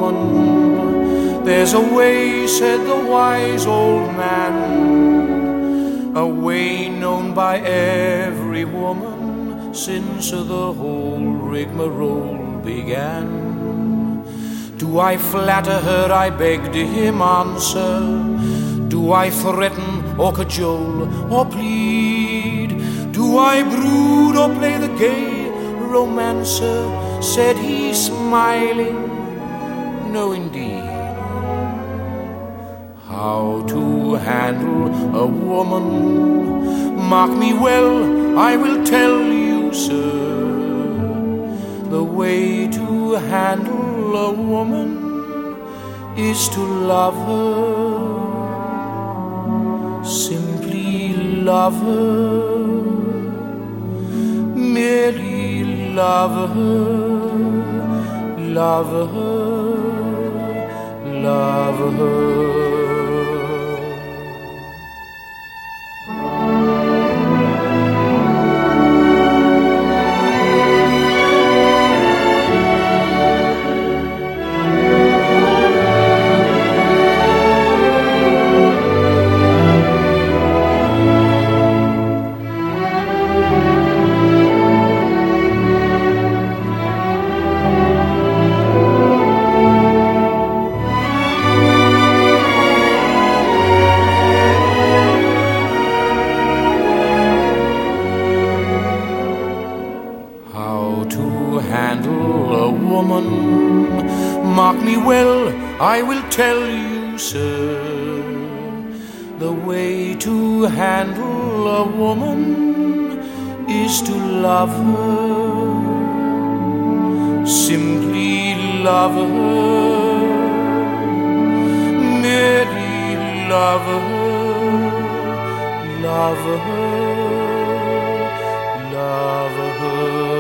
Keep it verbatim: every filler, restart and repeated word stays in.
woman. There's a way, said the wise old man, a way known by every woman since the whole rigmarole began. Do I flatter her? I begged him answer. Do I threaten or cajole or plead? Do I brood or play the gay romancer? Said he, smiling, no indeed. How to handle a woman? Mark me well, I will tell you, sir. The way to handle a woman is to love her, simply love her, merely love her, love her, love her. Mark me well, I will tell you, sir. The way to handle a woman is to love her, simply love her, merely love her, love her, love her.